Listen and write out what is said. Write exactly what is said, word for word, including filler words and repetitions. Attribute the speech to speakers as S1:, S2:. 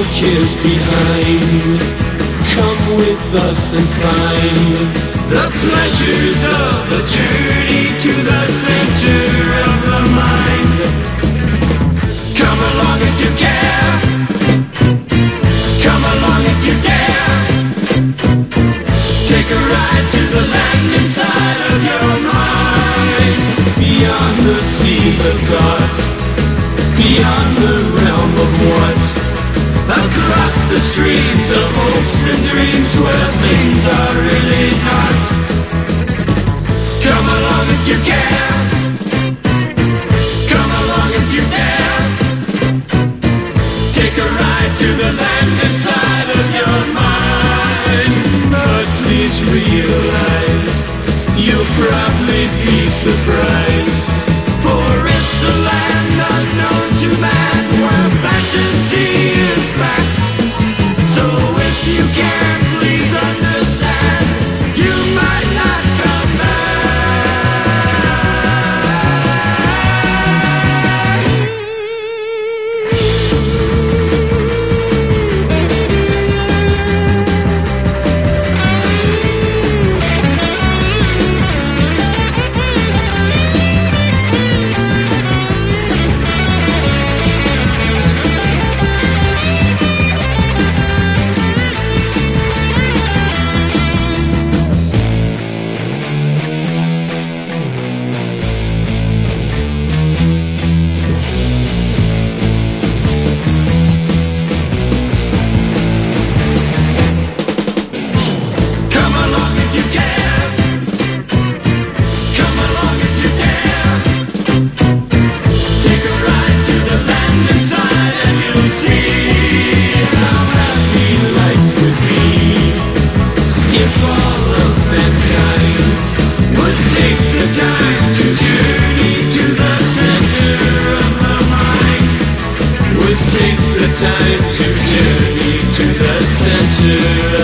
S1: cares behind. Come with us and find the pleasures of the journey to the center of the mind. Come along if you care. Come along if you dare. Take a ride to the land inside of your mind. Beyond the seas of thought, beyond the realm of what, across the streams of hopes and dreams where things are really not. Come along if you care. Come along if you dare. Take a ride to the land inside of your mind. But please realize you'll probably be surprised, for it's a land unknown to man where fantasy is back. So if you can, please understand, you might not come back. Time to journey to the center